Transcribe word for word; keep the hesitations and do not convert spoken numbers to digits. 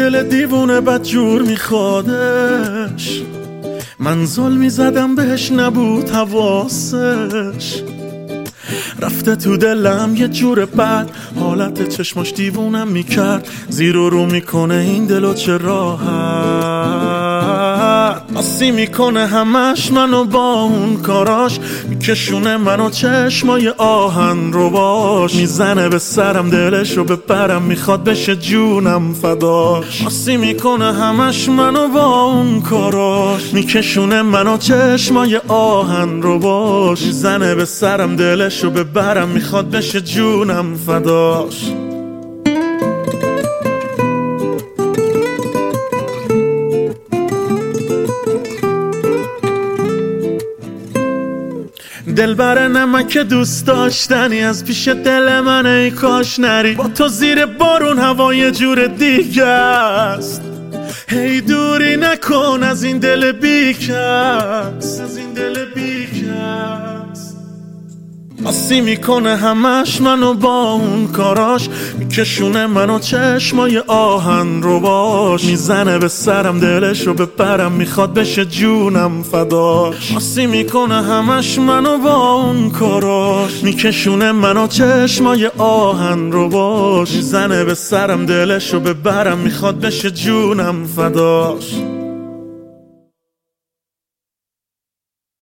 دل دیوونه بدجور میخوادش، من ظلمی زدم بهش نبود حواسش، رفته تو دلم یه جور بد، حالت چشماش دیوونم میکرد، زیر و رو میکنه این دلو چه راحت، آسی میکنه همش منو با اون کاراش، میکشونه منو چشمای آهن رو باش، میزنه به سرم دلش رو ببرم، میخواد بشه جونم فداش، آسی میکنه همش منو با اون کاراش، میکشونه منو چشمای آهن رو باش، میزنه به سرم دلش رو ببرم، میخواد بشه جونم فداش. دلبر نمک دوست داشتنی، از پیش دل من ای کاش نری، با تو زیر بارون هوا یه جور دیگه است، هی دوری نکن از این دل بیکس، از این دل بیکس، آسی میکنه همش منو با اون کاراش، میکشونه منو چشمای آهن رو باش، میزنه به سرم دلش رو ببرم، میخواد بشه جونم فداش، آسی میکنه همش منو با اون کاراش، میکشونه منو چشمای آهن رو باش، میزنه به سرم دلش رو ببرم، میخواد بشه جونم فداش.